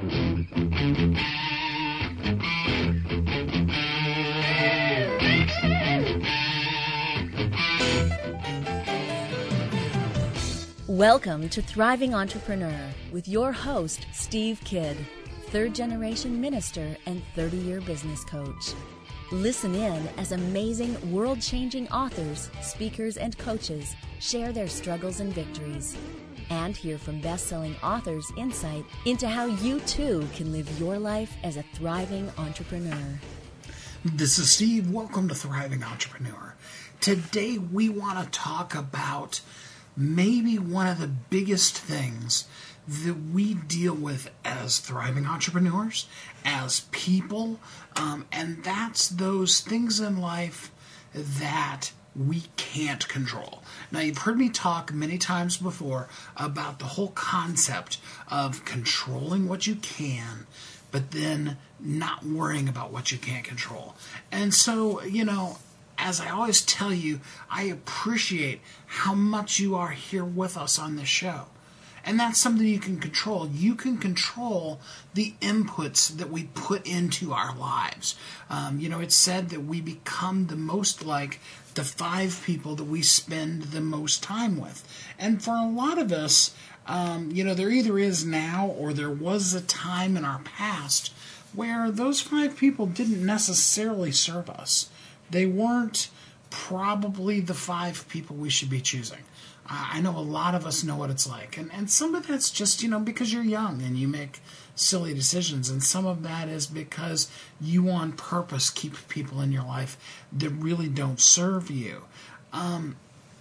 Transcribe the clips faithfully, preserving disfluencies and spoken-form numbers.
Welcome to Thriving Entrepreneur with your host, Steve Kidd, third-generation minister and thirty-year business coach. Listen in as amazing, world-changing authors, speakers, and coaches share their struggles and victories. And hear from best-selling authors' insight into how you, too, can live your life as a thriving entrepreneur. This is Steve. Welcome to Thriving Entrepreneur. Today, we want to talk about maybe one of the biggest things that we deal with as thriving entrepreneurs, as people, um, and that's those things in life that we can't control. Now, you've heard me talk many times before about the whole concept of controlling what you can, but then not worrying about what you can't control. And so, you know, as I always tell you, I appreciate how much you are here with us on this show. And that's something you can control. You can control the inputs that we put into our lives. Um, you know, it's said that we become the most like the five people that we spend the most time with. And for a lot of us, um, you know, there either is now or there was a time in our past where those five people didn't necessarily serve us. They weren't probably the five people we should be choosing. Uh, I know a lot of us know what it's like. And, and some of that's just, you know, because you're young and you make silly decisions. And some of that is because you on purpose keep people in your life that really don't serve you. Um,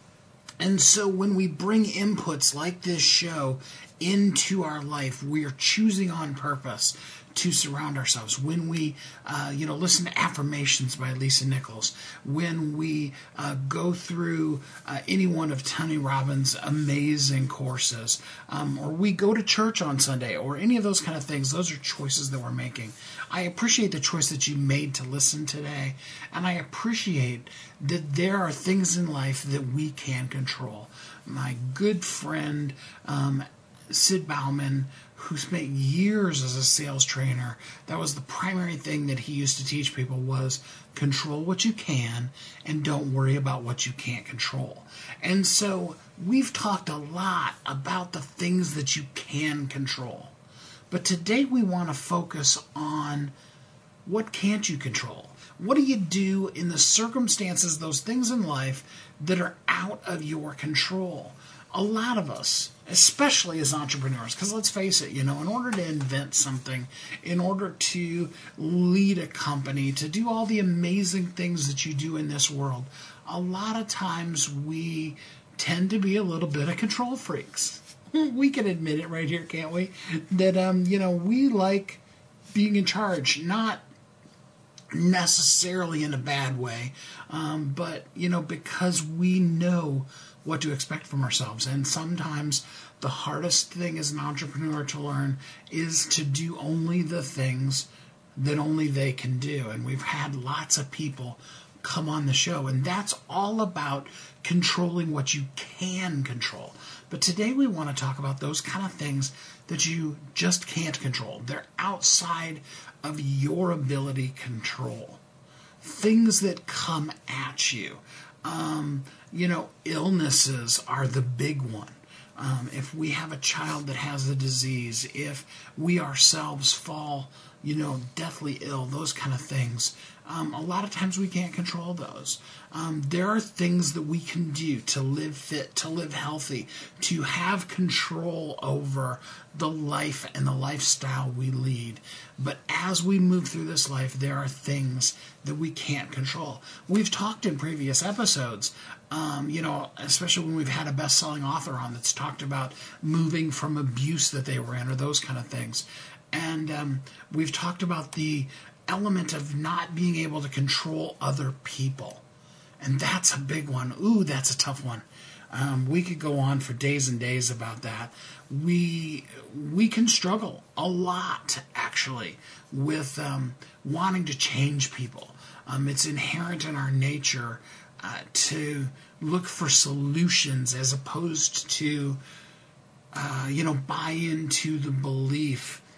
and so when we bring inputs like this show into our life, we are choosing on purpose to surround ourselves. When we, uh, you know, listen to Affirmations by Lisa Nichols, when we uh, go through uh, any one of Tony Robbins' amazing courses, um, or we go to church on Sunday, or any of those kind of things, those are choices that we're making. I appreciate the choice that you made to listen today, and I appreciate that there are things in life that we can control. My good friend, um, Sid Bauman, who spent years as a sales trainer, that was the primary thing that he used to teach people was control what you can and don't worry about what you can't control. And so we've talked a lot about the things that you can control. But today we want to focus on what can't you control. What do you do in the circumstances, those things in life that are out of your control? A lot of us, especially as entrepreneurs, because let's face it, you know, in order to invent something, in order to lead a company, to do all the amazing things that you do in this world, a lot of times we tend to be a little bit of control freaks. We can admit it right here, can't we? That, um, you know, we like being in charge, not necessarily in a bad way, um, but, you know, because we know what to expect from ourselves. And sometimes the hardest thing as an entrepreneur to learn is to do only the things that only they can do. And we've had lots of people come on the show, and that's all about controlling what you can control. But today we want to talk about those kind of things that you just can't control. They're outside of your ability to control. Things that come at you. Um, you know, illnesses are the big one. Um, if we have a child that has a disease, if we ourselves fall, you know, deathly ill, those kind of things, um, a lot of times we can't control those. Um, there are things that we can do to live fit, to live healthy, to have control over the life and the lifestyle we lead. But as we move through this life, there are things that we can't control. We've talked in previous episodes, um, you know, especially when we've had a best-selling author on that's talked about moving from abuse that they were in or those kind of things. And um, we've talked about the element of not being able to control other people. And that's a big one. Ooh, that's a tough one. Um, we could go on for days and days about that. We we can struggle a lot, actually, with um, wanting to change people. Um, it's inherent in our nature uh, to look for solutions as opposed to, uh, you know, buy into the belief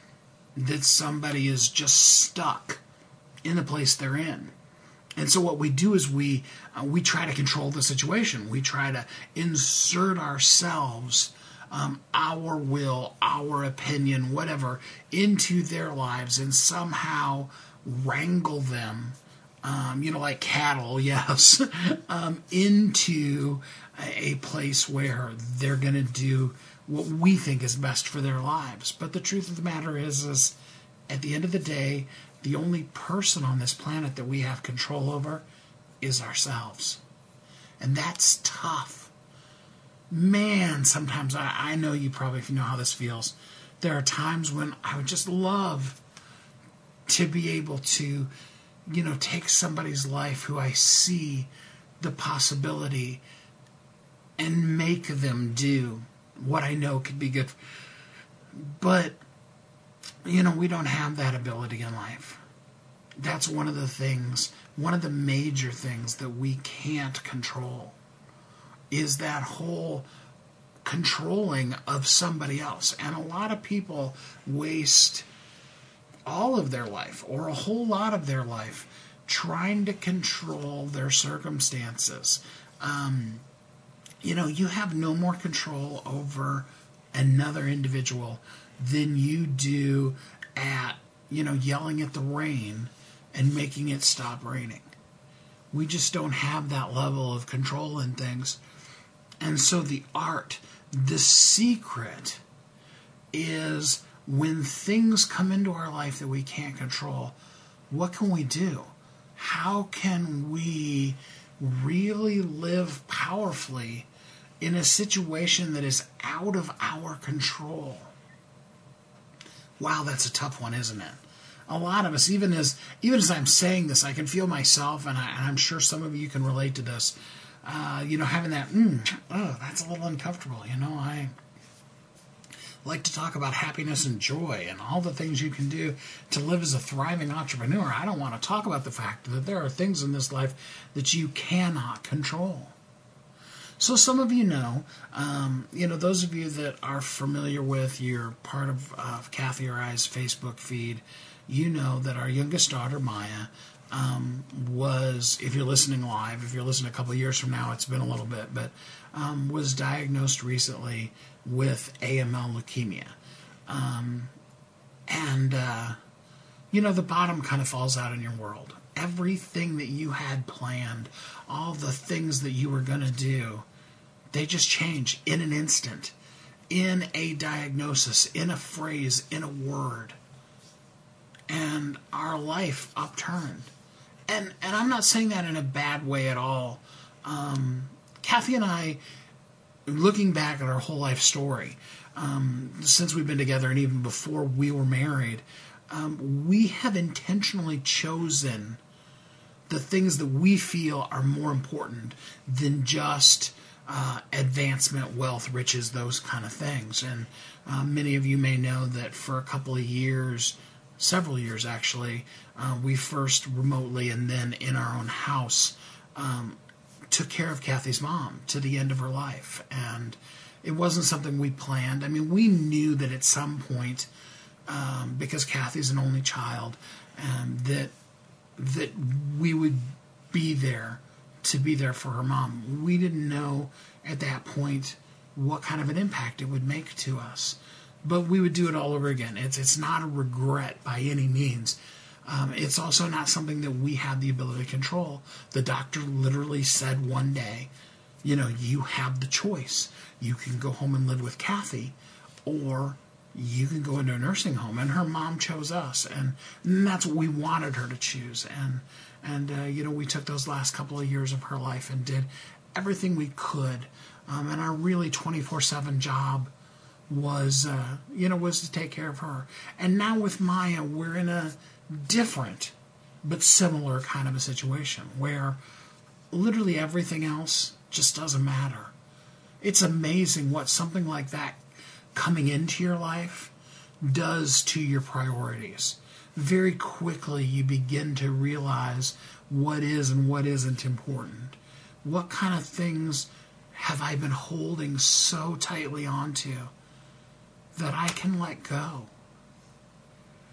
that somebody is just stuck in the place they're in. And so what we do is we uh, we try to control the situation. We try to insert ourselves, um, our will, our opinion, whatever, into their lives and somehow wrangle them, um, you know, like cattle, yes, um, into a, a place where they're going to do what we think is best for their lives. But the truth of the matter is, is at the end of the day, the only person on this planet that we have control over is ourselves. And that's tough. Man, sometimes I, I know you probably know how this feels. There are times when I would just love to be able to, you know, take somebody's life who I see the possibility and make them do what I know could be good. But you know, we don't have that ability in life. That's one of the things, one of the major things that we can't control is that whole controlling of somebody else. And a lot of people waste all of their life or a whole lot of their life trying to control their circumstances. Um, you know, you have no more control over another individual than you do at, you know, yelling at the rain and making it stop raining. We just don't have that level of control in things. And so the art, the secret is when things come into our life that we can't control, what can we do? How can we really live powerfully in a situation that is out of our control? Wow, that's a tough one, isn't it? A lot of us, even as even as I'm saying this, I can feel myself, and, I, and I'm sure some of you can relate to this, uh, you know, having that, mm, oh, that's a little uncomfortable. You know, I like to talk about happiness and joy and all the things you can do to live as a thriving entrepreneur. I don't want to talk about the fact that there are things in this life that you cannot control. So some of you know, um, you know, those of you that are familiar with, you're part of uh, Kathy or I's Facebook feed, you know that our youngest daughter, Maya, um, was, if you're listening live, if you're listening a couple of years from now, it's been a little bit, but um, was diagnosed recently with A M L leukemia. Um, and, uh, you know, the bottom kind of falls out in your world. Everything that you had planned, all the things that you were going to do, they just change in an instant, in a diagnosis, in a phrase, in a word. And our life upturned. And and I'm not saying that in a bad way at all. Um, Kathy and I, looking back at our whole life story, um, since we've been together and even before we were married, um, we have intentionally chosen the things that we feel are more important than just uh, advancement, wealth, riches, those kind of things. And uh, many of you may know that for a couple of years, several years actually, uh, we first remotely and then in our own house um, took care of Kathy's mom to the end of her life. And it wasn't something we planned. I mean, we knew that at some point, um, because Kathy's an only child, um, that that we would be there to be there for her mom. We didn't know at that point what kind of an impact it would make to us. But we would do it all over again. It's it's not a regret by any means. Um, it's also not something that we have the ability to control. The doctor literally said one day, you know, you have the choice. You can go home and live with Kathy, or you can go into a nursing home. And her mom chose us, and, and that's what we wanted her to choose. And, and uh, you know, we took those last couple of years of her life and did everything we could. Um, and our really twenty-four seven job was, uh, you know, was to take care of her. And now with Maya, we're in a different but similar kind of a situation where literally everything else just doesn't matter. It's amazing what something like that coming into your life does to your priorities. Very quickly you begin to realize what is and what isn't important. What kind of things have I been holding so tightly onto that I can let go?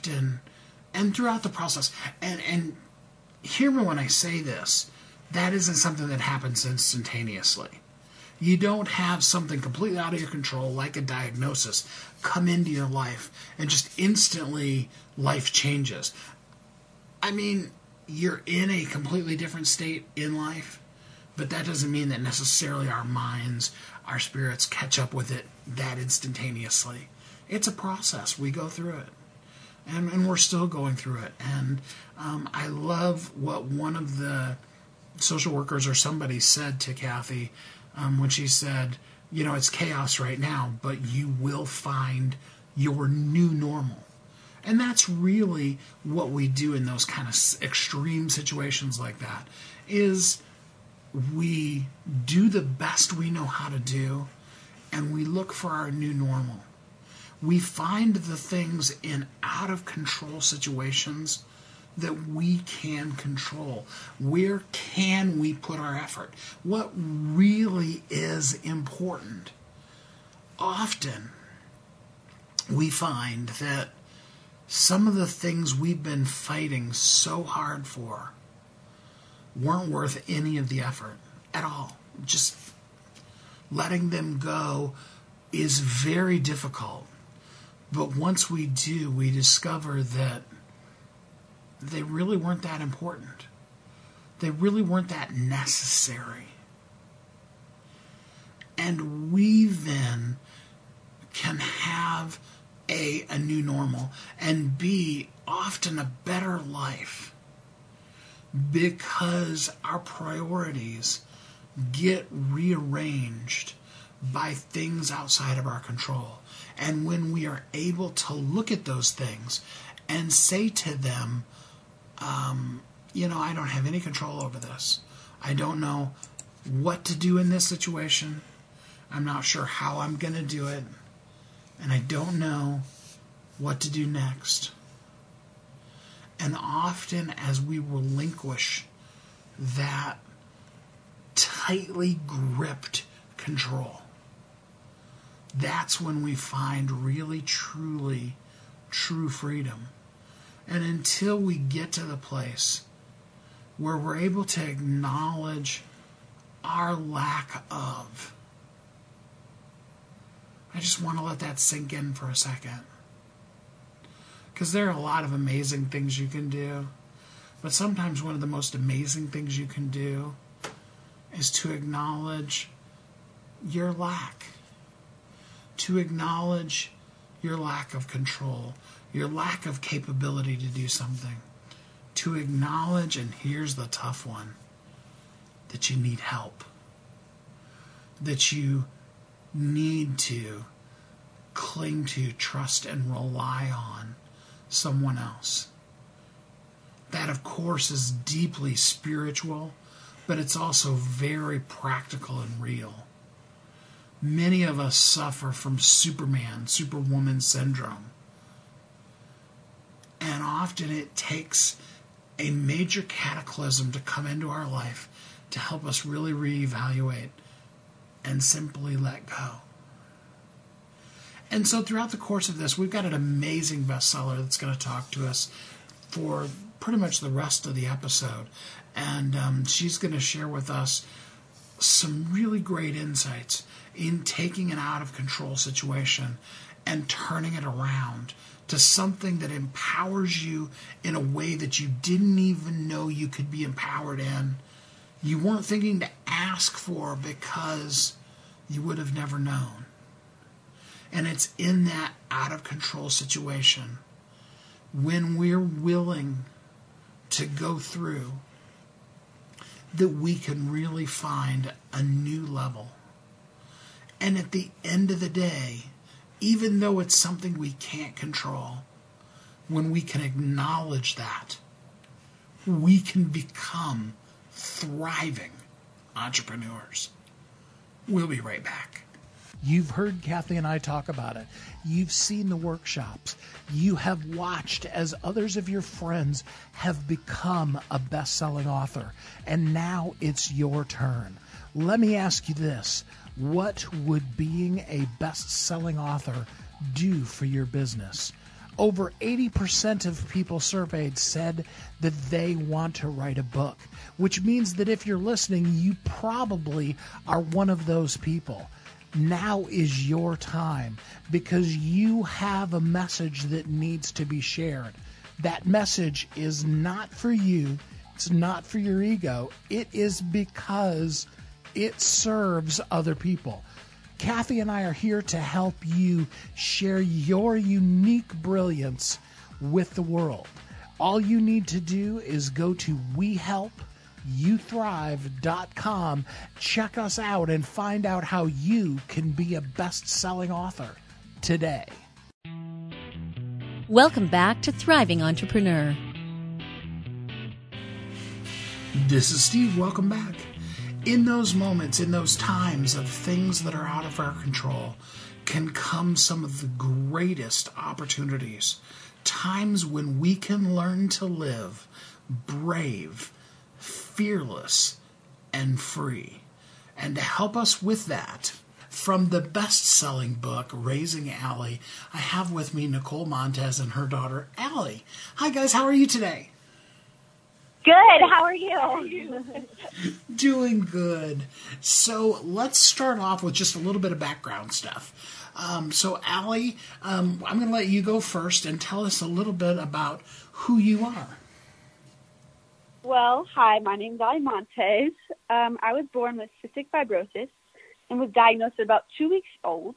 often, and throughout the process, and, and hear me when I say this, that isn't something that happens instantaneously. You don't have something completely out of your control, like a diagnosis, come into your life and just instantly life changes. I mean, you're in a completely different state in life, but that doesn't mean that necessarily our minds, our spirits catch up with it that instantaneously. It's a process. We go through it. And, and we're still going through it. And um, I love what one of the social workers or somebody said to Kathy um, when she said, you know, it's chaos right now, but you will find your new normal. And that's really what we do in those kind of extreme situations like that, is we do the best we know how to do, and we look for our new normal. We find the things in out-of-control situations that we can control. Where can we put our effort? What really is important? Often, we find that some of the things we've been fighting so hard for weren't worth any of the effort at all. Just letting them go is very difficult. But once we do, we discover that they really weren't that important. They really weren't that necessary. And we then can have A, a new normal, and B, often a better life, because our priorities get rearranged by things outside of our control. And when we are able to look at those things and say to them, um, you know, I don't have any control over this. I don't know what to do in this situation. I'm not sure how I'm going to do it. And I don't know what to do next. And often as we relinquish that tightly gripped control, that's when we find really, truly, true freedom. And until we get to the place where we're able to acknowledge our lack of, I just want to let that sink in for a second. Because there are a lot of amazing things you can do, but sometimes one of the most amazing things you can do is to acknowledge your lack. To acknowledge your lack of control, your lack of capability to do something. To acknowledge, and here's the tough one, that you need help. That you need to cling to, trust, and rely on someone else. That, of course, is deeply spiritual, but it's also very practical and real. Many of us suffer from Superman, Superwoman syndrome. And often it takes a major cataclysm to come into our life to help us really reevaluate and simply let go. And so throughout the course of this, we've got an amazing bestseller that's going to talk to us for pretty much the rest of the episode. And um, she's going to share with us some really great insights in taking an out-of-control situation and turning it around to something that empowers you in a way that you didn't even know you could be empowered in. You weren't thinking to ask for because you would have never known. And it's in that out-of-control situation when we're willing to go through that we can really find a new level. And at the end of the day, even though it's something we can't control, when we can acknowledge that, we can become thriving entrepreneurs. We'll be right back. You've heard Kathy and I talk about it. You've seen the workshops. You have watched as others of your friends have become a best-selling author. And now it's your turn. Let me ask you this. What would being a best-selling author do for your business? Over eighty percent of people surveyed said that they want to write a book, which means that if you're listening, you probably are one of those people. Now is your time because you have a message that needs to be shared. That message is not for you. It's not for your ego. It is because it serves other people. Kathy and I are here to help you share your unique brilliance with the world. All you need to do is go to we help you thrive dot com, check us out, and find out how you can be a best-selling author today. Welcome back to Thriving Entrepreneur. This is Steve. Welcome back. In those moments, in those times of things that are out of our control, can come some of the greatest opportunities. Times when we can learn to live brave, fearless, and free. And to help us with that, from the best-selling book, Raising Allie, I have with me Nicole Montez and her daughter, Allie. Hi, guys. How are you today? Good. How are you? Doing good. So let's start off with just a little bit of background stuff. Um, so, Allie, um, I'm going to let you go first and tell us a little bit about who you are. Well, hi. My name's Allie Montez. Um, I was born with cystic fibrosis and was diagnosed at about two weeks old.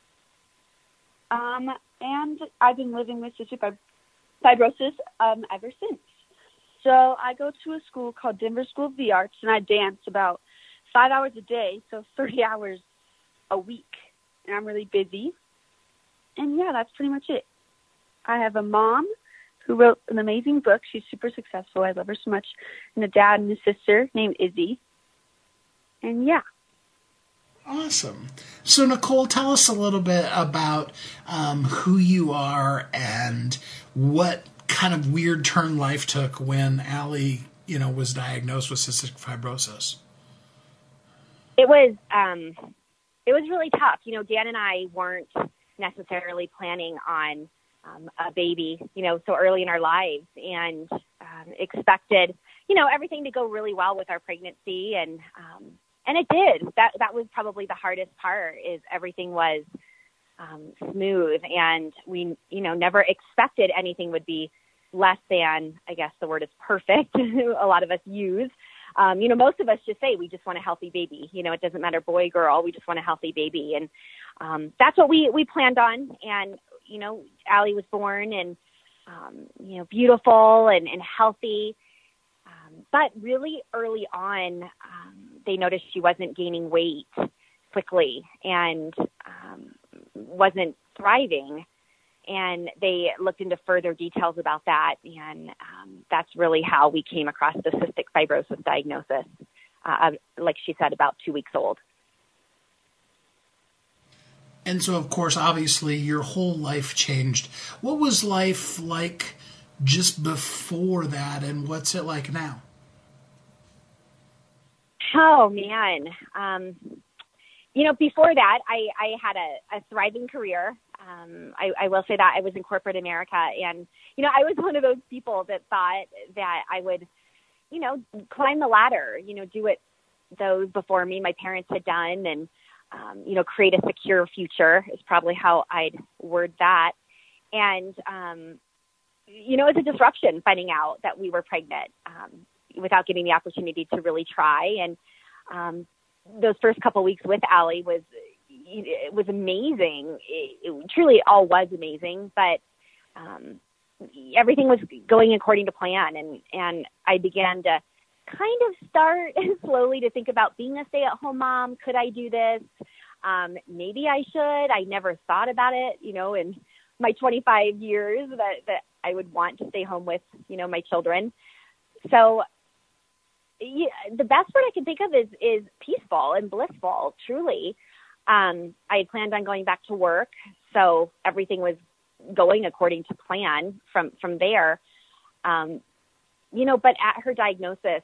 Um, and I've been living with cystic fibrosis um, ever since. So I go to a school called Denver School of the Arts, and I dance about five hours a day, so thirty hours a week. And I'm really busy. And, yeah, that's pretty much it. I have a mom who wrote an amazing book. She's super successful. I love her so much. And a dad and a sister named Izzy. And, yeah. Awesome. So, Nicole, tell us a little bit about um, who you are and what kind of weird turn life took when Allie, you know, was diagnosed with cystic fibrosis. It was, um, it was really tough. You know, Dan and I weren't necessarily planning on um, a baby, you know, so early in our lives, and um, expected, you know, everything to go really well with our pregnancy, and um, and it did. That that was probably the hardest part. Is everything was um, smooth, and we, you know, never expected anything would be less than, I guess the word is perfect, a lot of us use. Um, you know, most of us just say we just want a healthy baby. You know, it doesn't matter boy, girl, we just want a healthy baby. And um, that's what we, we planned on. And, you know, Allie was born and, um, you know, beautiful and, and healthy. Um, but really early on, um, they noticed she wasn't gaining weight quickly and um, wasn't thriving. And they looked into further details about that, and um, that's really how we came across the cystic fibrosis diagnosis, uh, like she said, about two weeks old. And so, of course, obviously, your whole life changed. What was life like just before that, and what's it like now? Oh, man. Um, you know, before that, I, I had a, a thriving career. Um, I, I will say that I was in corporate America, and, you know, I was one of those people that thought that I would, you know, climb the ladder, you know, do what those before me, my parents had done, and, um, you know, create a secure future is probably how I'd word that. And, um, you know, it's a disruption finding out that we were pregnant um, without getting the opportunity to really try. And um, those first couple of weeks with Allie was, it was amazing. It, it truly all was amazing, but um, everything was going according to plan. And, and I began to kind of start slowly to think about being a stay-at-home mom. Could I do this? Um, maybe I should. I never thought about it, you know, in my twenty-five years that, that I would want to stay home with, you know, my children. So yeah, the best word I can think of is, is peaceful and blissful, truly. Um, I had planned on going back to work, so everything was going according to plan from, from there. Um, you know, but at her diagnosis,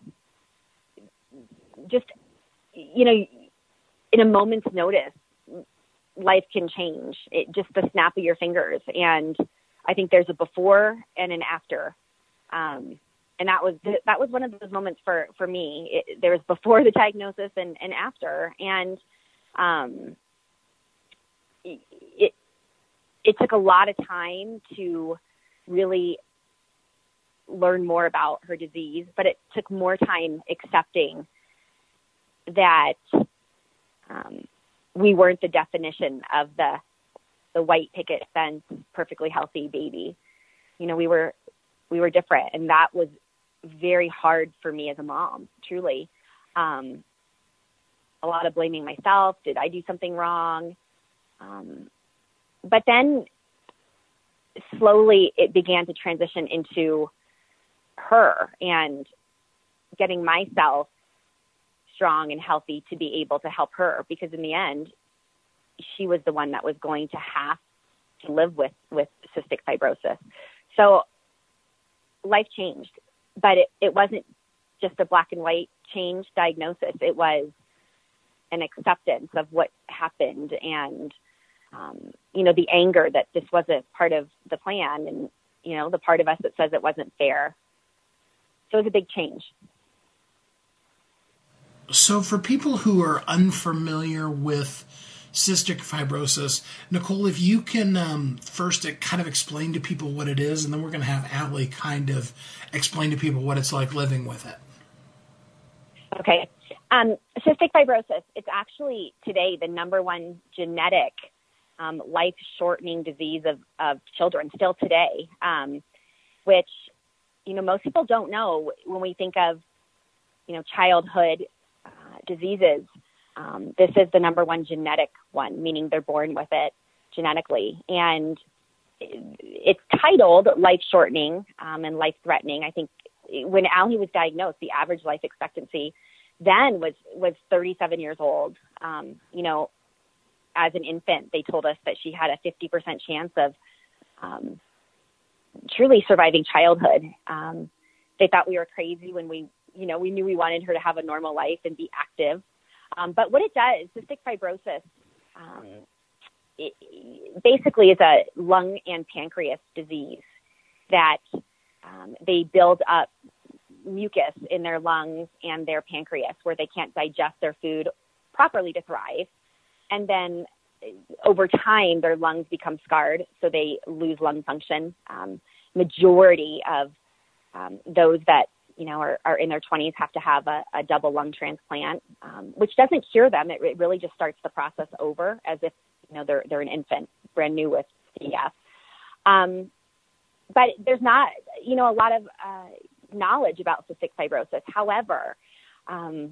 just, you know, in a moment's notice, life can change. It just the snap of your fingers. And I think there's a before and an after. Um, and that was, that was one of those moments for, for me. It, there was before the diagnosis and, and after. And, um, it, it took a lot of time to really learn more about her disease, but it took more time accepting that, um, we weren't the definition of the, the white picket fence, perfectly healthy baby. You know, we were, we were different. And that was very hard for me as a mom, truly. Um, a lot of blaming myself. Did I do something wrong? Um, but then slowly it began to transition into her and getting myself strong and healthy to be able to help her, because in the end, she was the one that was going to have to live with, with cystic fibrosis. So life changed, but it, it wasn't just a black and white change diagnosis. It was an acceptance of what happened and, um, you know, the anger that this wasn't part of the plan and, you know, the part of us that says it wasn't fair. So it was a big change. So for people who are unfamiliar with cystic fibrosis, Nicole, if you can um, first kind of explain to people what it is, and then we're going to have Allie kind of explain to people what it's like living with it. Okay. Um, cystic fibrosis, it's actually today the number one genetic um, life-shortening disease of, of children still today, um, which, you know, most people don't know when we think of, you know, childhood uh, diseases. Um, this is the number one genetic one, meaning they're born with it genetically. And it's titled life-shortening um, and life-threatening. I think when Allie was diagnosed, the average life expectancy then was, was thirty-seven years old. Um, you know, as an infant, they told us that she had a fifty percent chance of um, truly surviving childhood. Um, they thought we were crazy when we, you know, we knew we wanted her to have a normal life and be active. Um, but what it does, cystic fibrosis, um, it, basically is a lung and pancreas disease that um, they build up mucus in their lungs and their pancreas where they can't digest their food properly to thrive. And then over time, their lungs become scarred, so they lose lung function. Um, majority of um, those that you know, are, are in their twenties have to have a, a double lung transplant, um, which doesn't cure them. It, it really just starts the process over as if, you know, they're, they're an infant, brand new with C F. Um, but there's not, you know, a lot of uh, knowledge about cystic fibrosis. However, um,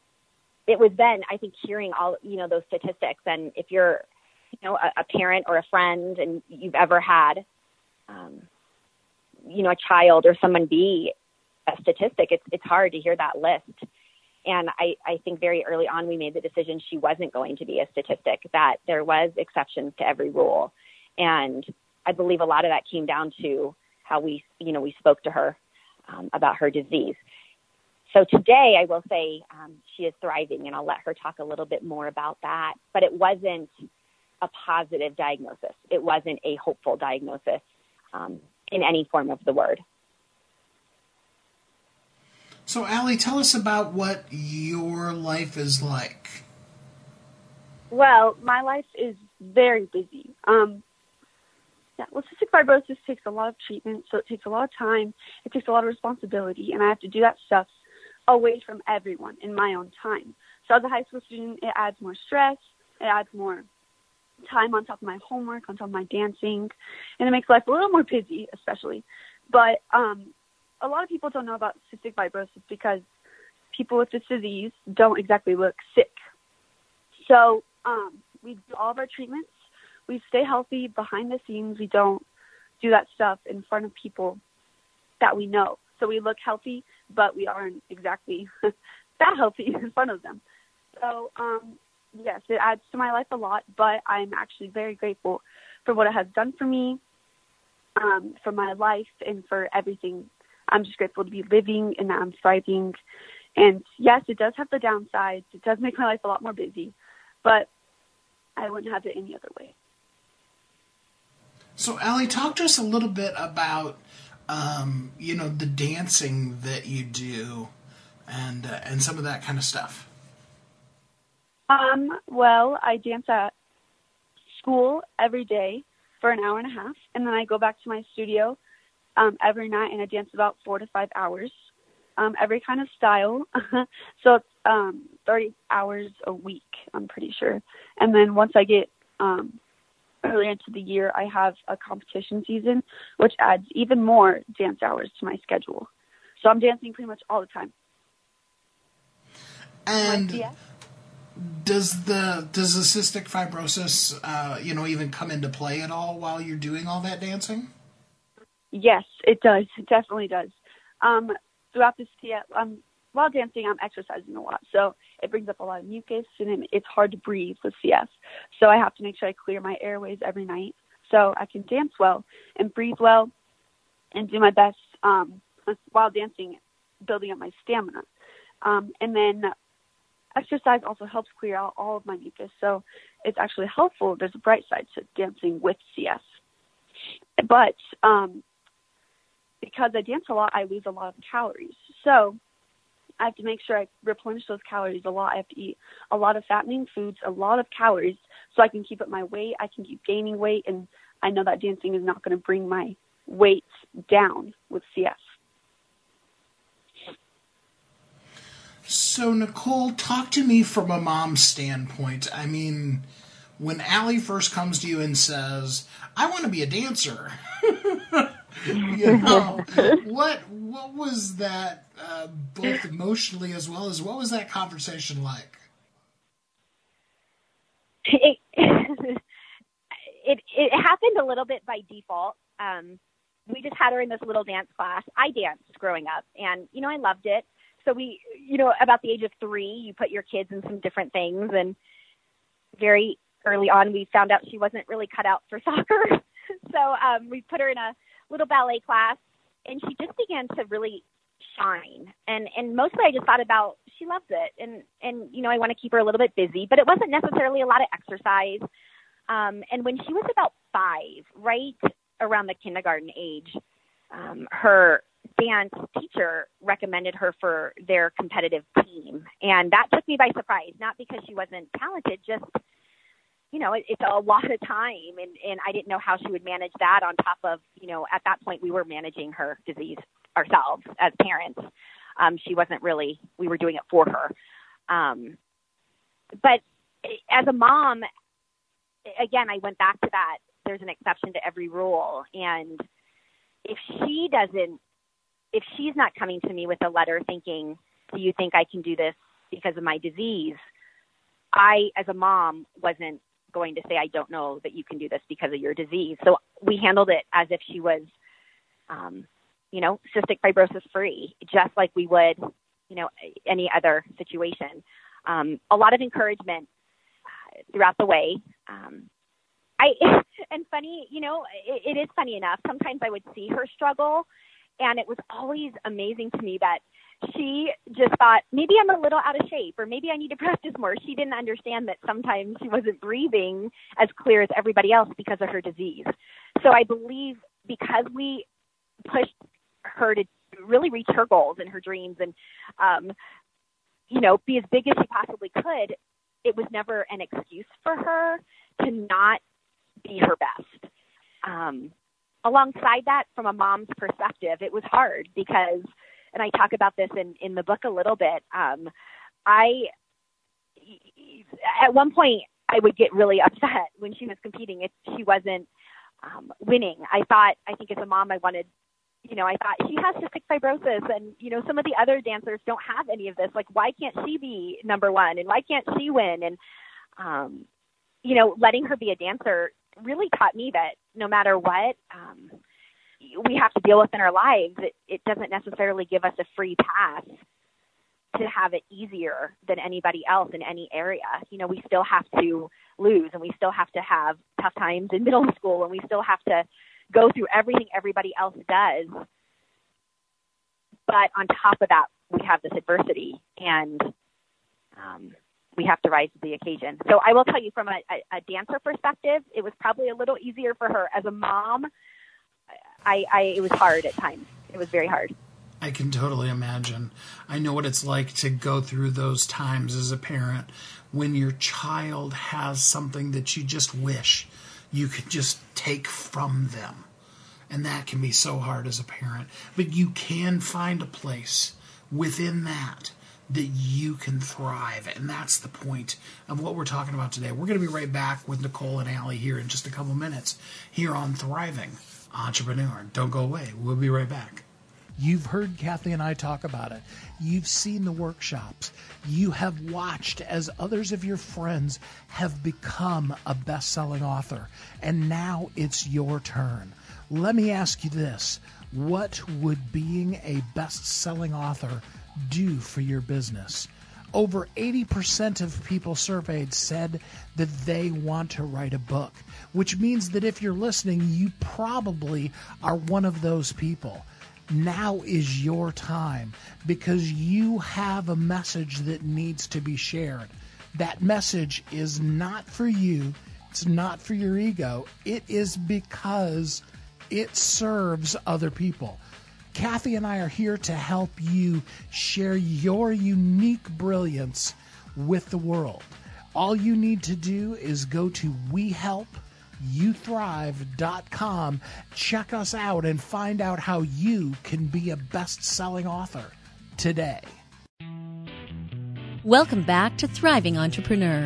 it was then, I think, hearing all, you know, those statistics. And if you're, you know, a, a parent or a friend and you've ever had, um, you know, a child or someone be a statistic, it's it's hard to hear that list. And I, I think very early on we made the decision she wasn't going to be a statistic, that there was exceptions to every rule. And I believe a lot of that came down to how we, you know, we spoke to her um, about her disease. So today I will say um, she is thriving, and I'll let her talk a little bit more about that. But it wasn't a positive diagnosis. It wasn't a hopeful diagnosis um, in any form of the word. So, Allie, tell us about what your life is like. Well, my life is very busy. Um, yeah, well, cystic fibrosis takes a lot of treatment, so it takes a lot of time. It takes a lot of responsibility, and I have to do that stuff away from everyone in my own time. So as a high school student, it adds more stress. It adds more time on top of my homework, on top of my dancing, and it makes life a little more busy, especially. But um, a lot of people don't know about cystic fibrosis because people with this disease don't exactly look sick. So um, we do all of our treatments. We stay healthy behind the scenes. We don't do that stuff in front of people that we know. So we look healthy, but we aren't exactly that healthy in front of them. So, um, yes, it adds to my life a lot, but I'm actually very grateful for what it has done for me, um, for my life, and for everything. I'm just grateful to be living and that I'm thriving. And, yes, it does have the downsides. It does make my life a lot more busy, but I wouldn't have it any other way. So, Allie, talk to us a little bit about, um, you know, the dancing that you do and uh, and some of that kind of stuff. Um, well, I dance at school every day for an hour and a half, and then I go back to my studio um, every night, and I dance about four to five hours, um, every kind of style. So it's um, thirty hours a week, I'm pretty sure. And then once I get um, earlier into the year, I have a competition season, which adds even more dance hours to my schedule. So I'm dancing pretty much all the time. And does the does the cystic fibrosis, uh, you know, even come into play at all while you're doing all that dancing? Yes, it does. It definitely does. Um, throughout this, um, while dancing, I'm exercising a lot, so it brings up a lot of mucus, and it's hard to breathe with C F. So I have to make sure I clear my airways every night so I can dance well and breathe well and do my best um, while dancing, building up my stamina. Um, and then exercise also helps clear out all of my mucus, so it's actually helpful. There's a bright side to dancing with C F. But um, because I dance a lot, I lose a lot of calories. So I have to make sure I replenish those calories a lot. I have to eat a lot of fattening foods, a lot of calories, so I can keep up my weight. I can keep gaining weight, and I know that dancing is not going to bring my weight down with C F. So, Nicole, talk to me from a mom's standpoint. I mean, when Allie first comes to you and says, I want to be a dancer, you know, what what was that, uh, both emotionally as well as what was that conversation like? It, it, it happened a little bit by default. Um, we just had her in this little dance class. I danced growing up, and, you know, I loved it. So we, you know, about the age of three, you put your kids in some different things. And very early on, we found out she wasn't really cut out for soccer. So um, we put her in a little ballet class, and she just began to really shine. And and mostly I just thought about, she loves it. And, and you know, I want to keep her a little bit busy, but it wasn't necessarily a lot of exercise. Um, and when she was about five, right around the kindergarten age, um, her dance teacher recommended her for their competitive team. And that took me by surprise, not because she wasn't talented, just, you know, it, it's a lot of time. And, and I didn't know how she would manage that on top of, you know, at that point we were managing her disease ourselves as parents. Um, she wasn't really, we were doing it for her. Um, but as a mom, again, I went back to that. There's an exception to every rule. And if she doesn't, if she's not coming to me with a letter thinking, do you think I can do this because of my disease? I, as a mom, wasn't going to say, I don't know that you can do this because of your disease. So we handled it as if she was, um, you know, cystic fibrosis free, just like we would, you know, any other situation. Um, a lot of encouragement uh, throughout the way. Um, I, and funny, you know, it, it is funny enough. Sometimes I would see her struggle, and it was always amazing to me that she just thought, maybe I'm a little out of shape, or maybe I need to practice more. She didn't understand that sometimes she wasn't breathing as clear as everybody else because of her disease. So I believe because we pushed her to really reach her goals and her dreams and, um, you know, be as big as she possibly could, it was never an excuse for her to not be her best. Um, alongside that, from a mom's perspective, it was hard because, and I talk about this in, in the book a little bit, um, I, at one point, I would get really upset when she was competing if she wasn't um, winning. I thought, I think as a mom, I wanted, you know, I thought she has cystic fibrosis and, you know, some of the other dancers don't have any of this. Like, why can't she be number one? And why can't she win? And, um, you know, letting her be a dancer really taught me that no matter what um, we have to deal with in our lives, it, it doesn't necessarily give us a free pass to have it easier than anybody else in any area. You know, we still have to lose, and we still have to have tough times in middle school, and we still have to go through everything everybody else does. But on top of that, we have this adversity. And um, we have to rise to the occasion. So I will tell you, from a, a, a dancer perspective, it was probably a little easier for her. As a mom, I, I it was hard at times. It was very hard. I can totally imagine. I know what it's like to go through those times as a parent when your child has something that you just wish you could just take from them. And that can be so hard as a parent. But you can find a place within that that you can thrive. And that's the point of what we're talking about today. We're going to be right back with Nicole and Allie here in just a couple minutes here on Thriving Entrepreneur. Don't go away. We'll be right back. You've heard Kathy and I talk about it. You've seen the workshops. You have watched as others of your friends have become a best-selling author. And now it's your turn. Let me ask you this. What would being a best-selling author do for your business? Over eighty percent of people surveyed said that they want to write a book, which means that if you're listening, you probably are one of those people. Now is your time, because you have a message that needs to be shared. That message is not for you. It's not for your ego. It is because it serves other people. Kathy and I are here to help you share your unique brilliance with the world. All you need to do is go to we help you thrive dot com, check us out, and find out how you can be a best-selling author today. Welcome back to Thriving Entrepreneur.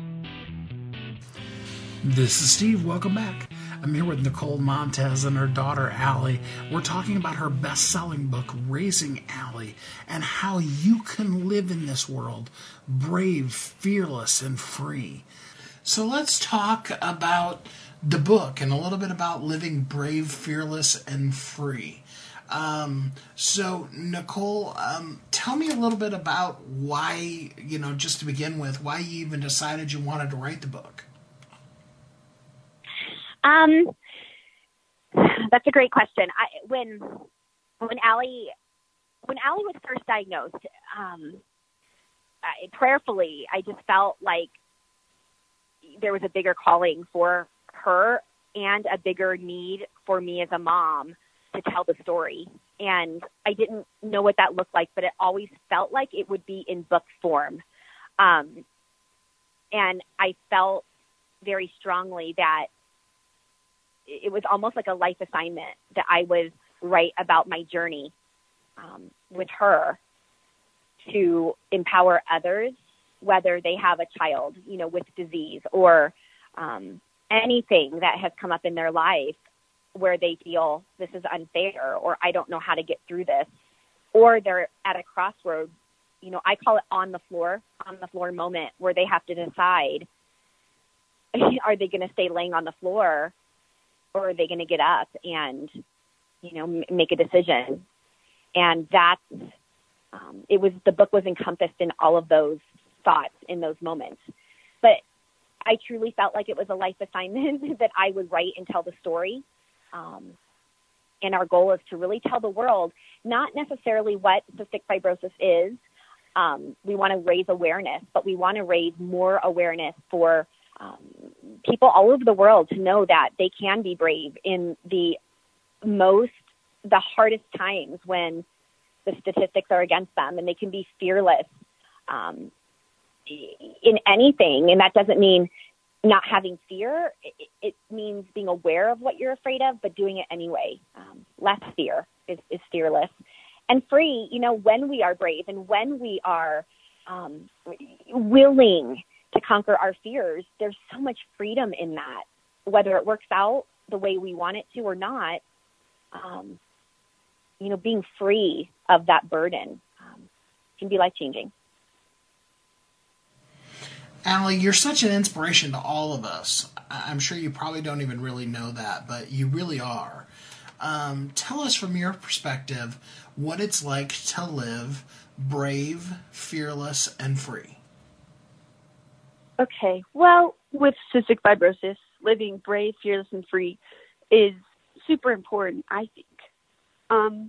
This is Steve. Welcome back. I'm here with Nicole Montez and her daughter, Allie. We're talking about her best-selling book, Raising Allie, and how you can live in this world brave, fearless, and free. So let's talk about the book and a little bit about living brave, fearless, and free. Um, so, Nicole, um, tell me a little bit about why, you know, just to begin with, why you even decided you wanted to write the book. Um, that's a great question. I, when when Allie when Allie was first diagnosed, um, I, prayerfully, I just felt like there was a bigger calling for her and a bigger need for me as a mom to tell the story. And I didn't know what that looked like, but it always felt like it would be in book form. Um, and I felt very strongly that it was almost like a life assignment that I would write about my journey um, with her to empower others, whether they have a child, you know, with disease or um, anything that has come up in their life where they feel this is unfair or I don't know how to get through this, or they're at a crossroads. You know, I call it on the floor, on the floor moment where they have to decide, are they going to stay laying on the floor or are they going to get up and, you know, m- make a decision? And that's, um, it was, the book was encompassed in all of those thoughts in those moments. But I truly felt like it was a life assignment that I would write and tell the story. Um, and our goal is to really tell the world, not necessarily what cystic fibrosis is. Um, we want to raise awareness, but we want to raise more awareness for um, people all over the world to know that they can be brave in the most, the hardest times when the statistics are against them, and they can be fearless um, in anything. And that doesn't mean not having fear. It, it means being aware of what you're afraid of, but doing it anyway. Um, less fear is, is fearless. And free, you know, when we are brave and when we are um, willing to conquer our fears, there's so much freedom in that, whether it works out the way we want it to or not. Um, you know, being free of that burden um, can be life-changing. Allie, you're such an inspiration to all of us. I'm sure you probably don't even really know that, but you really are. Um, tell us from your perspective what it's like to live brave, fearless, and free. Okay. Well, with cystic fibrosis, living brave, fearless, and free is super important, I think. Um,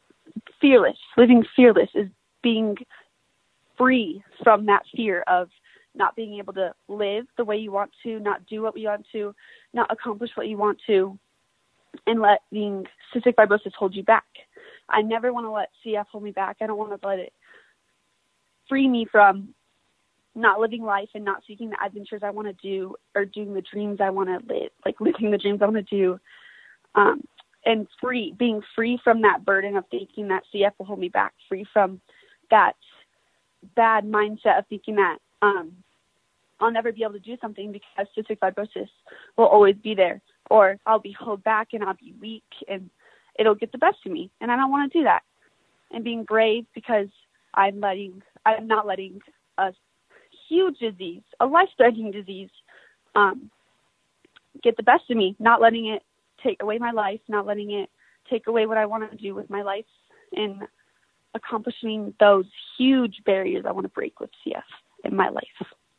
fearless, living fearless is being free from that fear of not being able to live the way you want to, not do what you want to, not accomplish what you want to, and letting cystic fibrosis hold you back. I never want to let C F hold me back. I don't want to let it free me from not living life and not seeking the adventures I want to do, or doing the dreams I want to live, like living the dreams I want to do, um, and free, being free from that burden of thinking that C F will hold me back, free from that bad mindset of thinking that um, I'll never be able to do something because cystic fibrosis will always be there, or I'll be held back and I'll be weak and it'll get the best of me. And I don't want to do that. And being brave because I'm letting, I'm not letting a huge disease, a life-threatening disease, um, get the best of me, not letting it take away my life, not letting it take away what I want to do with my life, and accomplishing those huge barriers I want to break with C F in my life.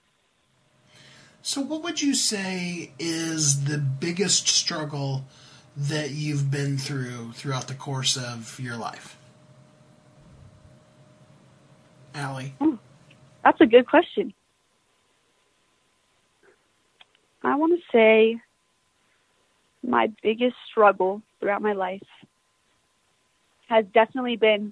So what would you say is the biggest struggle that you've been through throughout the course of your life? Allie? Oh, that's a good question. I want to say my biggest struggle throughout my life has definitely been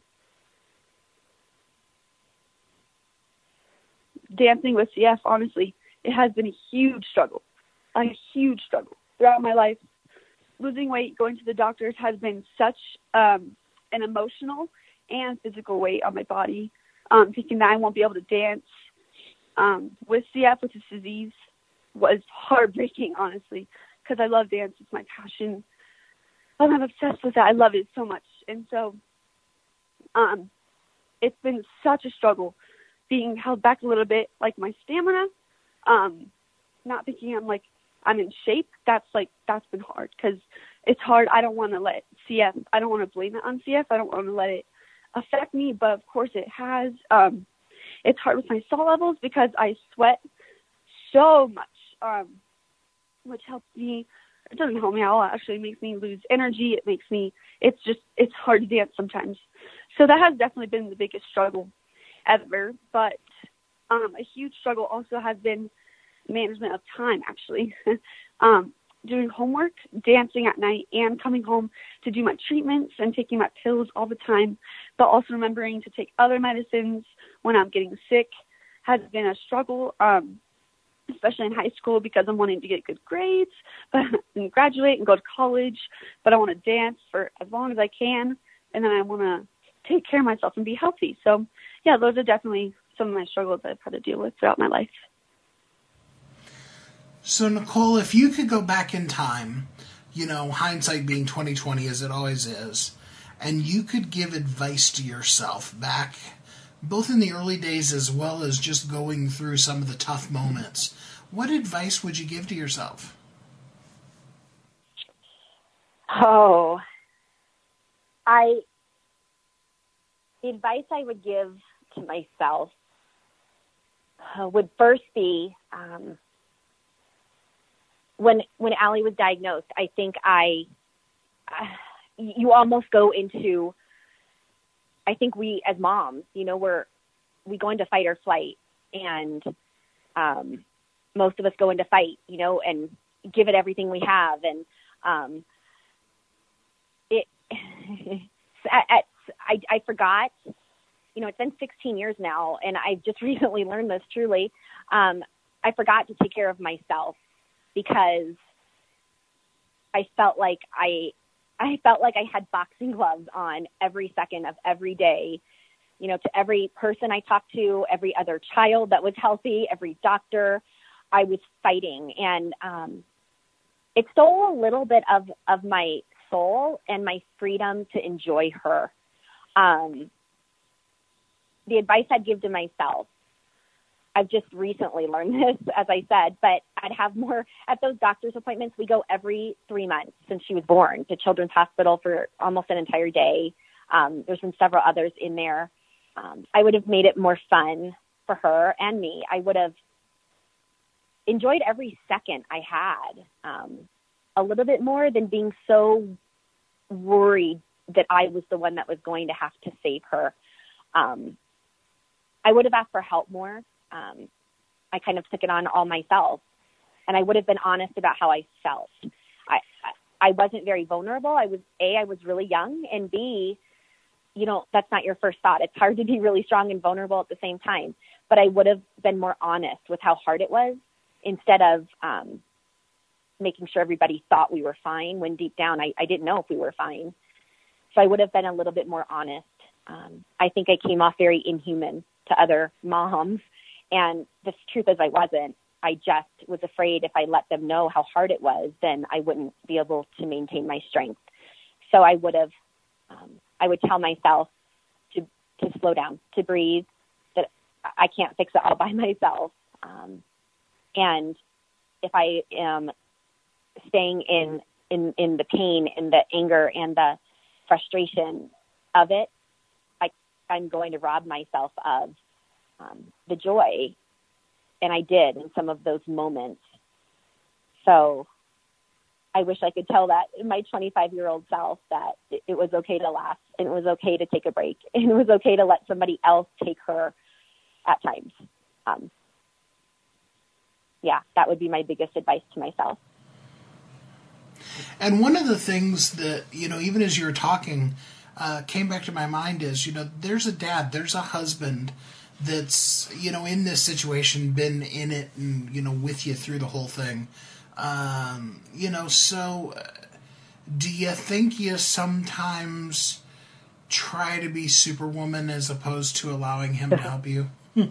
dancing with C F, honestly. It has been a huge struggle, a huge struggle throughout my life. Losing weight, going to the doctors has been such um, an emotional and physical weight on my body. Um, thinking that I won't be able to dance um, with C F, with this disease, was heartbreaking, honestly, because I love dance. It's my passion. I'm obsessed with it. I love it so much. And so um, it's been such a struggle being held back a little bit, like my stamina, um, not thinking I'm like, I'm in shape. That's like, that's been hard because it's hard. I don't want to let C F, I don't want to blame it on C F. I don't want to let it affect me, but of course it has. Um, it's hard with my salt levels because I sweat so much, um, which helps me. It doesn't help me at all. It actually makes me lose energy. It makes me, it's just, it's hard to dance sometimes. So that has definitely been the biggest struggle ever. But um, a huge struggle also has been management of time, actually. um, doing homework, dancing at night, and coming home to do my treatments and taking my pills all the time, but also remembering to take other medicines when I'm getting sick has been a struggle, um, especially in high school, because I'm wanting to get good grades but, and graduate and go to college, but I want to dance for as long as I can, and then I want to take care of myself and be healthy. So, yeah, those are definitely some of my struggles that I've had to deal with throughout my life. So, Nicole, if you could go back in time, you know, hindsight being twenty twenty as it always is, and you could give advice to yourself back both in the early days as well as just going through some of the tough moments, what advice would you give to yourself? Oh, I, the advice I would give to myself uh, would first be, um, when, when Allie was diagnosed, I think I, uh, you almost go into, I think we as moms, you know, we're, we go into fight or flight, and um, most of us go into fight, you know, and give it everything we have. And um, it, at, at, I, I forgot, you know, it's been sixteen years now, and I've just recently learned this truly. Um, I forgot to take care of myself because I felt like I, I felt like I had boxing gloves on every second of every day, you know, to every person I talked to, every other child that was healthy, every doctor, I was fighting. And um, it stole a little bit of, of my soul and my freedom to enjoy her. Um, the advice I'd give to myself, I've just recently learned this, as I said, but I'd have more at those doctor's appointments. We go every three months since she was born to Children's Hospital for almost an entire day. Um, there's been several others in there. Um, I would have made it more fun for her and me. I would have enjoyed every second I had um, a little bit more than being so worried that I was the one that was going to have to save her. Um, I would have asked for help more. Um, I kind of took it on all myself, and I would have been honest about how I felt. I, I wasn't very vulnerable. I was, A, I was really young, and B, you know, that's not your first thought. It's hard to be really strong and vulnerable at the same time, but I would have been more honest with how hard it was instead of um, making sure everybody thought we were fine when deep down I, I didn't know if we were fine. So I would have been a little bit more honest. Um, I think I came off very inhuman to other moms, and the truth is I wasn't. I just was afraid if I let them know how hard it was, then I wouldn't be able to maintain my strength. So I would have, um, I would tell myself to, to slow down, to breathe, that I can't fix it all by myself. Um, and if I am staying in, in, in the pain and the anger and the frustration of it, I, I'm going to rob myself of um, the joy. And I did in some of those moments. So I wish I could tell that my twenty-five-year-old self that it was okay to laugh, and it was okay to take a break, and it was okay to let somebody else take her at times. Um, yeah, that would be my biggest advice to myself. And one of the things that, you know, even as you were talking, uh, came back to my mind is, you know, there's a dad, there's a husband that's, you know, in this situation, been in it and, you know, with you through the whole thing. Um, you know, so uh, do you think you sometimes try to be Superwoman as opposed to allowing him to help you? You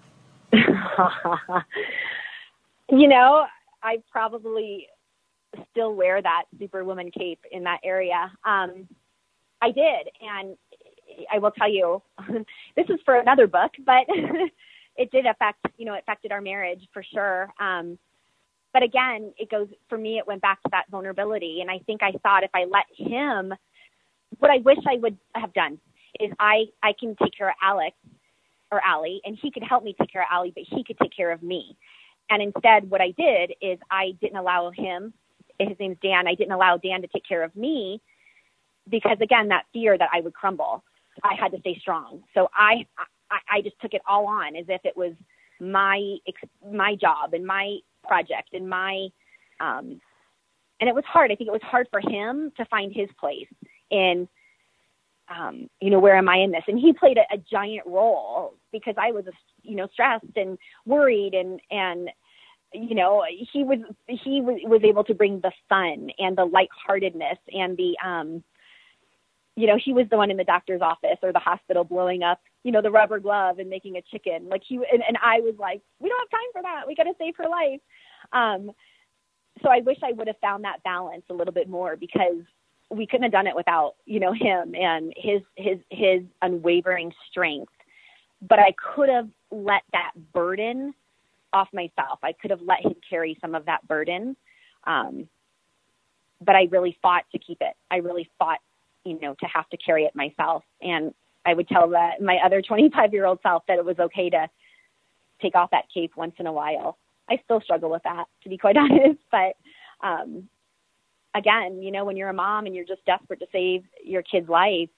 know, I probably still wear that Superwoman cape in that area. Um, I did, and I will tell you, this is for another book, but it did affect, you know, it affected our marriage for sure. Um, but again, it goes, for me, it went back to that vulnerability. And I think I thought if I let him, what I wish I would have done is I, I can take care of Alex or Allie, and he could help me take care of Allie, but he could take care of me. And instead, what I did is I didn't allow him, his name's Dan, I didn't allow Dan to take care of me because, again, that fear that I would crumble. I had to stay strong. So I, I, I just took it all on as if it was my, my job and my project and my, um, and it was hard. I think it was hard for him to find his place in, um, you know, where am I in this? And he played a, a giant role because I was, you know, stressed and worried and, and, you know, he was, he was, was able to bring the fun and the lightheartedness and the, um, you know, he was the one in the doctor's office or the hospital blowing up, you know, the rubber glove and making a chicken. Like he, and, and I was like, we don't have time for that. We got to save her life. Um, so I wish I would have found that balance a little bit more because we couldn't have done it without, you know, him and his, his, his unwavering strength. But I could have let that burden off myself. I could have let him carry some of that burden. Um, but I really fought to keep it. I really fought, you know, to have to carry it myself. And I would tell that my other twenty-five-year-old self that it was okay to take off that cape once in a while. I still struggle with that, to be quite honest. But um, again, you know, when you're a mom and you're just desperate to save your kid's life,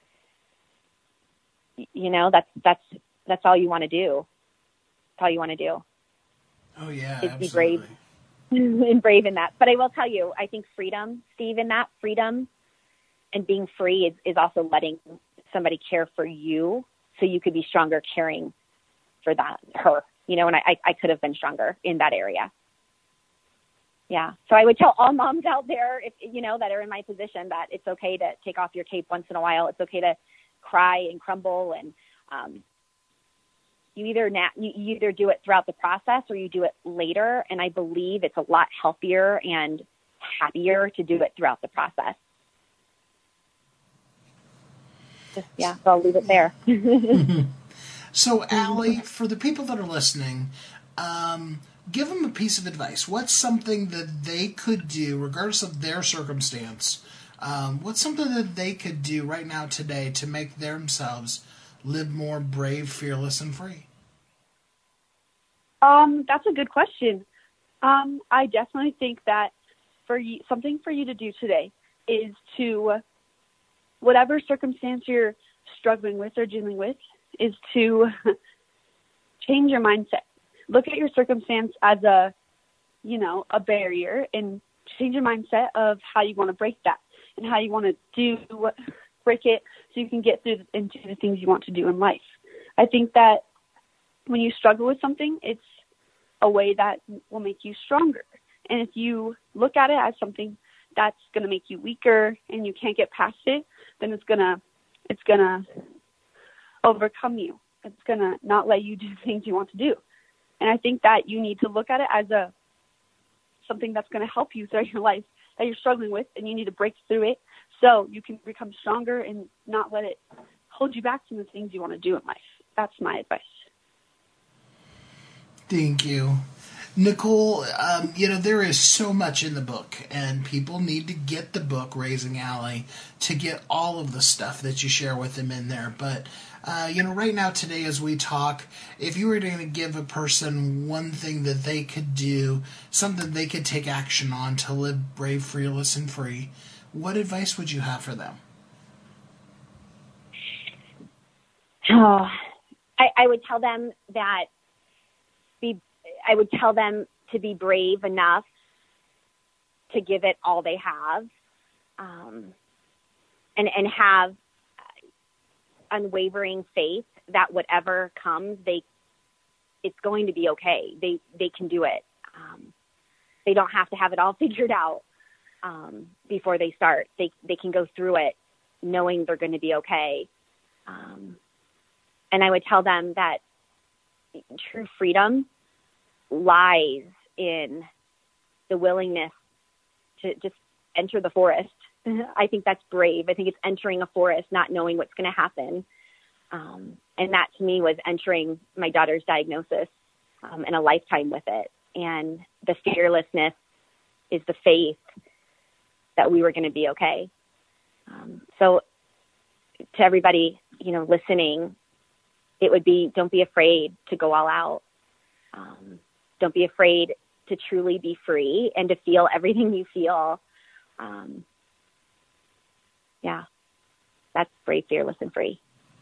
you know, that's that's that's all you want to do. That's all you want to do. Oh yeah, is absolutely. Be brave and brave in that. But I will tell you, I think freedom, Steve, in that freedom. And being free is, is also letting somebody care for you so you could be stronger caring for that, her, you know, and I, I could have been stronger in that area. Yeah. So I would tell all moms out there, if you know, that are in my position that it's okay to take off your cape once in a while. It's okay to cry and crumble. And um, you either na- you either do it throughout the process or you do it later. And I believe it's a lot healthier and happier to do it throughout the process. Yeah, so I'll leave it there. So, Allie, for the people that are listening, um, give them a piece of advice. What's something that they could do, regardless of their circumstance, um, what's something that they could do right now today to make themselves live more brave, fearless, and free? Um, that's a good question. Um, I definitely think that for you, something for you to do today is to, whatever circumstance you're struggling with or dealing with, is to change your mindset. look at your circumstance as a, you know, a barrier, and change your mindset of how you want to break that and how you want to do what, break it so you can get through into the things you want to do in life. I think that when you struggle with something, it's a way that will make you stronger. And if you look at it as something that's going to make you weaker and you can't get past it, then it's going to, it's going to overcome you. It's going to not let you do things you want to do. And I think that you need to look at it as a, something that's going to help you throughout your life that you're struggling with, and you need to break through it so you can become stronger and not let it hold you back from the things you want to do in life. That's my advice. Thank you. Nicole, um, you know, there is so much in the book, and people need to get the book, Raising Allie, to get all of the stuff that you share with them in there. But, uh, you know, right now, today, as we talk, if you were going to give a person one thing that they could do, something they could take action on to live brave, fearless, and free, what advice would you have for them? Oh, I, I would tell them that be, I would tell them to be brave enough to give it all they have, um, and, and have unwavering faith that whatever comes, they, it's going to be okay. They, they can do it. Um, they don't have to have it all figured out, um, before they start. They, they can go through it knowing they're going to be okay. Um, and I would tell them that true freedom lies in the willingness to just enter the forest. I think that's brave. I think it's entering a forest, not knowing what's going to happen. Um, and that to me was entering my daughter's diagnosis, um, and a lifetime with it. And the fearlessness is the faith that we were going to be okay. Um, so to everybody, you know, listening, it would be, don't be afraid to go all out. Um, don't be afraid to truly be free and to feel everything you feel. Um, yeah, that's Brave, Fearless, and Free.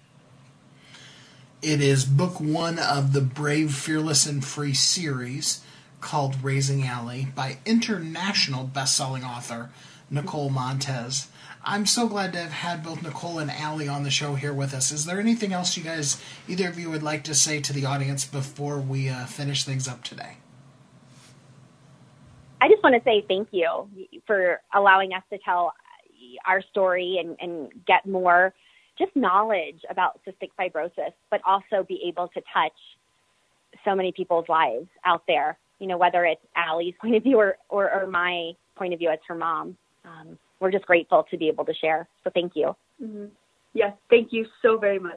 It is book one of the Brave, Fearless, and Free series called Raising Allie by international best-selling author Nicole Montez. I'm so glad to have had both Nicole and Allie on the show here with us. Is there anything else you guys, either of you, would like to say to the audience before we uh, finish things up today? I just want to say thank you for allowing us to tell our story and, and get more just knowledge about cystic fibrosis, but also be able to touch so many people's lives out there, you know, whether it's Allie's point of view or, or, or my point of view as her mom. Um, we're just grateful to be able to share. So thank you. Mm-hmm. Yes, thank you so very much.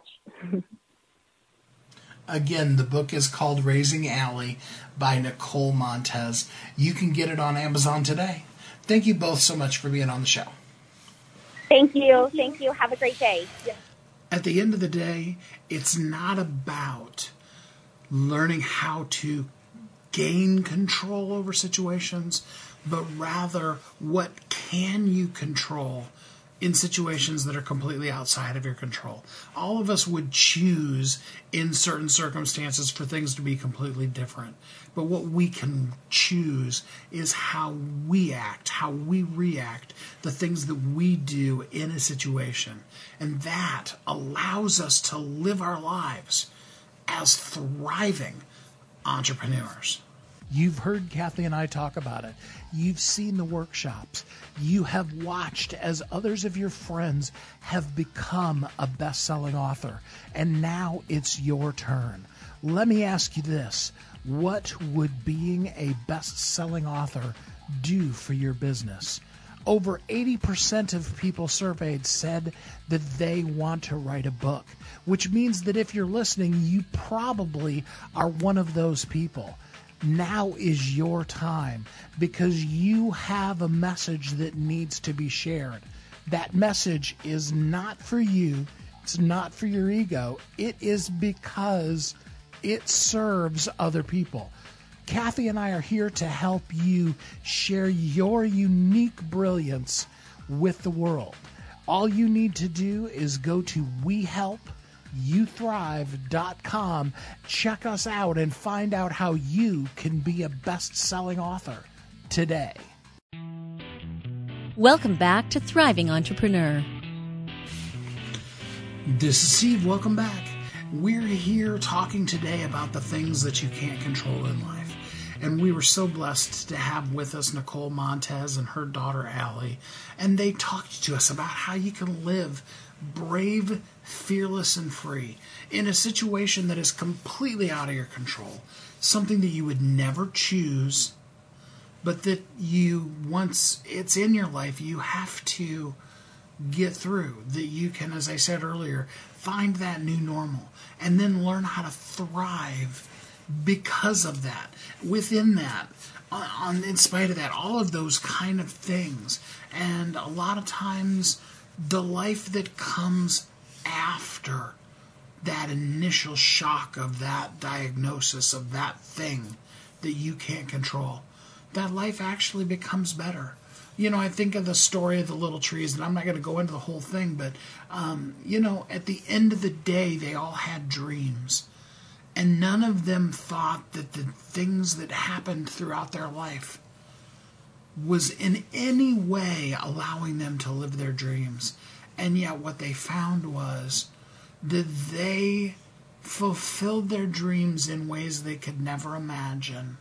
Again, the book is called Raising Allie by Nicole Montez. You can get it on Amazon today. Thank you both so much for being on the show. Thank you. Thank you. Have a great day. At the end of the day, it's not about learning how to gain control over situations, but rather what can you control in situations that are completely outside of your control. All of us would choose in certain circumstances for things to be completely different. But what we can choose is how we act, how we react, the things that we do in a situation. And that allows us to live our lives as thriving entrepreneurs. You've heard Kathy and I talk about it. You've seen the workshops. You have watched as others of your friends have become a best-selling author. And now it's your turn. Let me ask you this. What would being a best-selling author do for your business? Over eighty percent of people surveyed said that they want to write a book, which means that if you're listening, you probably are one of those people. Now is your time because you have a message that needs to be shared. That message is not for you. It's not for your ego. It is because it serves other people. Kathy and I are here to help you share your unique brilliance with the world. All you need to do is go to we help you thrive dot com. Check us out and find out how you can be a best-selling author today. Welcome back to Thriving Entrepreneur. This is Steve. Welcome back. We're here talking today about the things that you can't control in life. And we were so blessed to have with us Nicole Montez and her daughter Allie. And they talked to us about how you can live brave, fearless, and free in a situation that is completely out of your control. Something that you would never choose, but that you, once it's in your life, you have to get through. That you can, as I said earlier, find that new normal and then learn how to thrive because of that, within that, on, in spite of that, all of those kind of things. And a lot of times, the life that comes after that initial shock of that diagnosis, of that thing that you can't control, that life actually becomes better. You know, I think of the story of the little trees, and I'm not going to go into the whole thing, but, um, you know, at the end of the day, they all had dreams. And none of them thought that the things that happened throughout their life was in any way allowing them to live their dreams. And yet what they found was that they fulfilled their dreams in ways they could never imagine,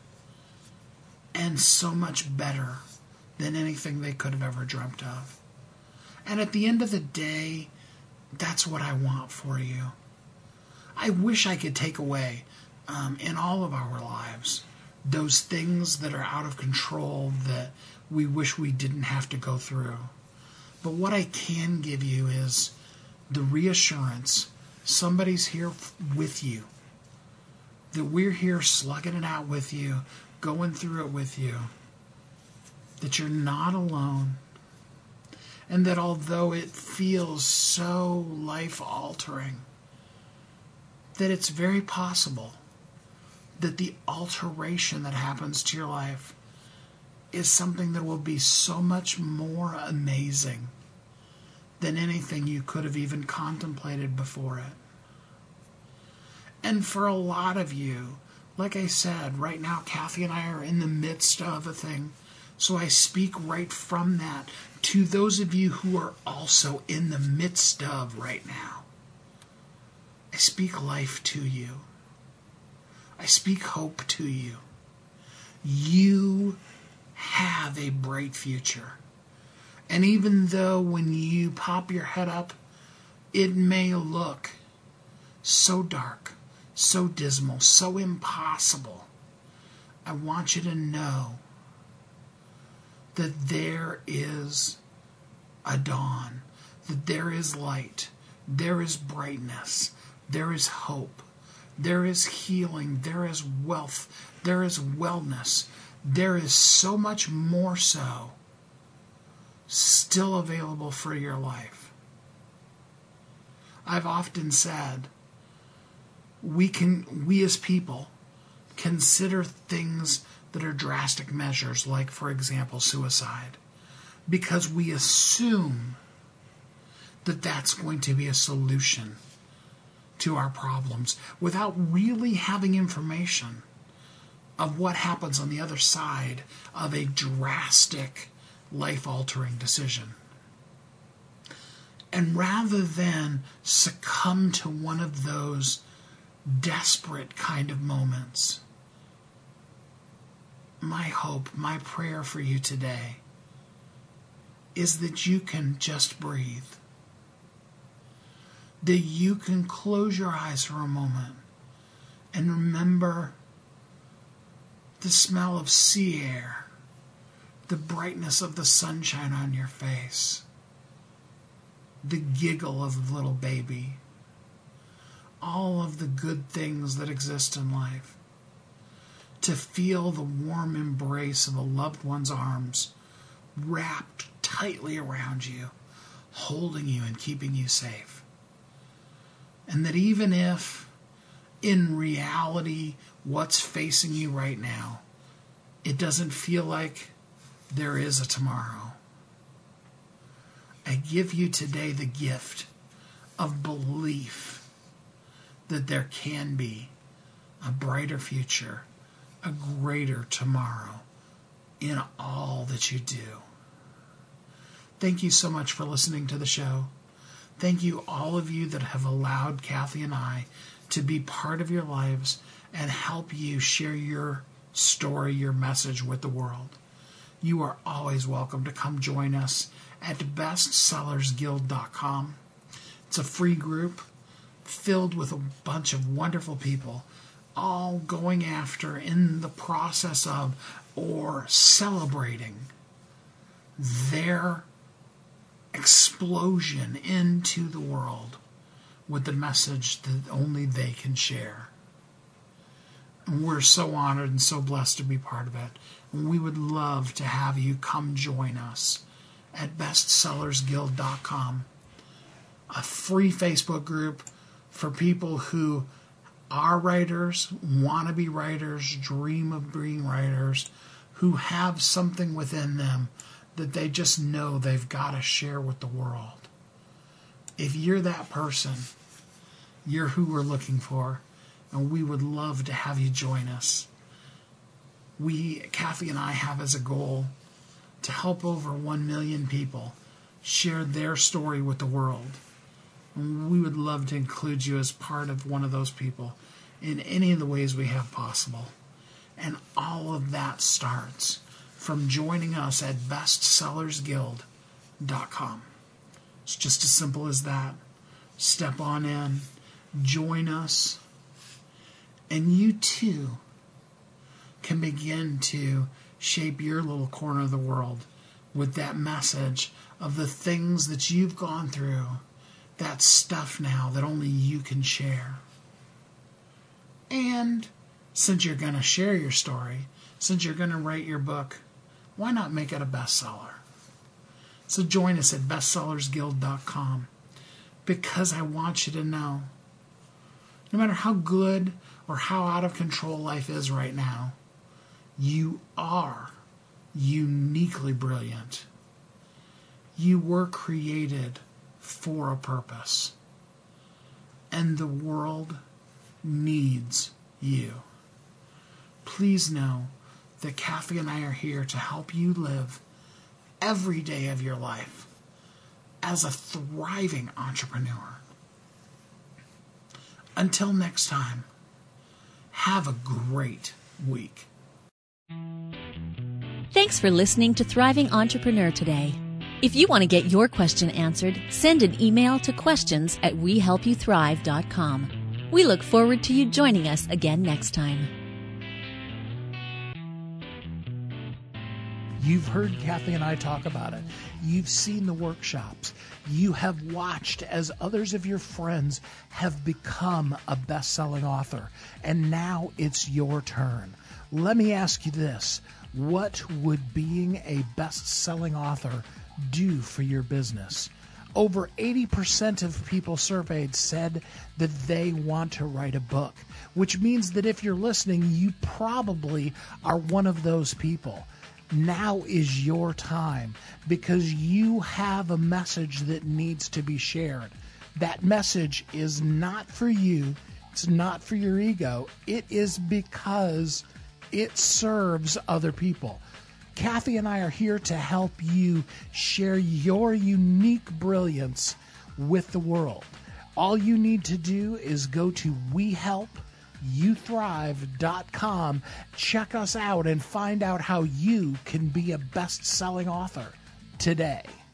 and so much better than anything they could have ever dreamt of. And at the end of the day, that's what I want for you. I wish I could take away um, in all of our lives those things that are out of control that we wish we didn't have to go through. But what I can give you is the reassurance somebody's here with you, that we're here slugging it out with you, going through it with you, that you're not alone, and that although it feels so life-altering, that it's very possible that the alteration that happens to your life is something that will be so much more amazing than anything you could have even contemplated before it. And for a lot of you, like I said, right now Kathy and I are in the midst of a thing. So I speak right from that to those of you who are also in the midst of right now. I speak life to you. I speak hope to you. You have a bright future. And even though when you pop your head up, it may look so dark, so dismal, so impossible, I want you to know that there is a dawn, that there is light, there is brightness, there is hope, there is healing, there is wealth, there is wellness, there is so much more so still available for your life. I've often said, we can, we as people, consider things that are drastic measures, like, for example, suicide, because we assume that that's going to be a solution to our problems without really having information of what happens on the other side of a drastic, life-altering decision. And rather than succumb to one of those desperate kind of moments, my hope, my prayer for you today is that you can just breathe. That you can close your eyes for a moment and remember the smell of sea air, the brightness of the sunshine on your face, the giggle of a little baby, all of the good things that exist in life. To feel the warm embrace of a loved one's arms wrapped tightly around you, holding you and keeping you safe. And that even if, in reality, what's facing you right now, it doesn't feel like there is a tomorrow, I give you today the gift of belief that there can be a brighter future, a greater tomorrow in all that you do. Thank you so much for listening to the show. Thank you, all of you that have allowed Kathy and I to be part of your lives and help you share your story, your message with the world. You are always welcome to come join us at best sellers guild dot com. It's a free group filled with a bunch of wonderful people, all going after, in the process of, or celebrating their explosion into the world with the message that only they can share. And we're so honored and so blessed to be part of it. And we would love to have you come join us at best sellers guild dot com, a free Facebook group for people who are writers, want to be writers, dream of being writers, who have something within them that they just know they've got to share with the world. If you're that person, you're who we're looking for, and we would love to have you join us. We, Kathy and I, have as a goal to help over one million people share their story with the world. And we would love to include you as part of one of those people in any of the ways we have possible. And all of that starts from joining us at best sellers guild dot com. It's just as simple as that. Step on in, join us, and you too can begin to shape your little corner of the world with that message of the things that you've gone through, that stuff now that only you can share. And since you're going to share your story, since you're going to write your book, why not make it a bestseller? So join us at best sellers guild dot com, because I want you to know, no matter how good or how out of control life is right now, you are uniquely brilliant. You were created for a purpose, and the world needs you. Please know that Kathy and I are here to help you live every day of your life as a thriving entrepreneur. Until next time, have a great week. Thanks for listening to Thriving Entrepreneur today. If you want to get your question answered, send an email to questions at we help you thrive dot com. We look forward to you joining us again next time. You've heard Kathy and I talk about it. You've seen the workshops. You have watched as others of your friends have become a best-selling author. And now it's your turn. Let me ask you this. What would being a best-selling author do for your business? Over eighty percent of people surveyed said that they want to write a book, which means that if you're listening, you probably are one of those people. Now is your time, because you have a message that needs to be shared. That message is not for you. It's not for your ego. It is because it serves other people. Kathy and I are here to help you share your unique brilliance with the world. All you need to do is go to we help you thrive dot com, check us out, and find out how you can be a best-selling author today.